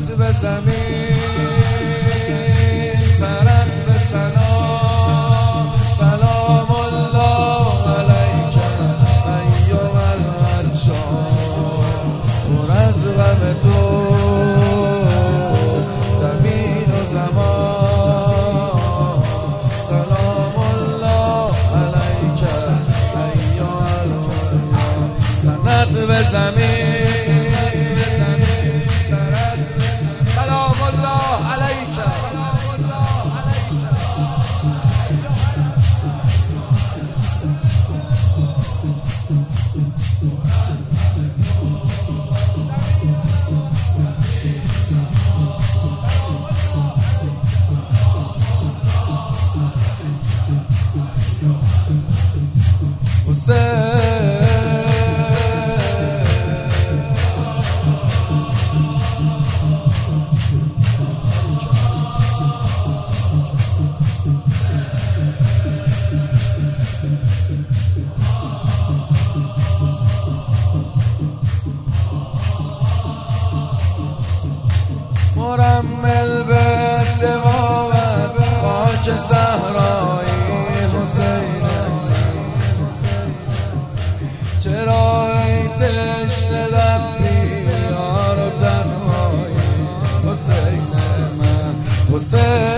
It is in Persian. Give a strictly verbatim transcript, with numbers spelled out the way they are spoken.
به زمین سرت به سلام سلام الله علیک ایها العرشان پر از غم تو زمین و زمان سلام الله علیک ایها العرشان سرت به زمین سلام الله علیک مرمل به دوامت خاک صحرایی حسین چرا ای تشنه لب بیار و تنهایی حسین من حسین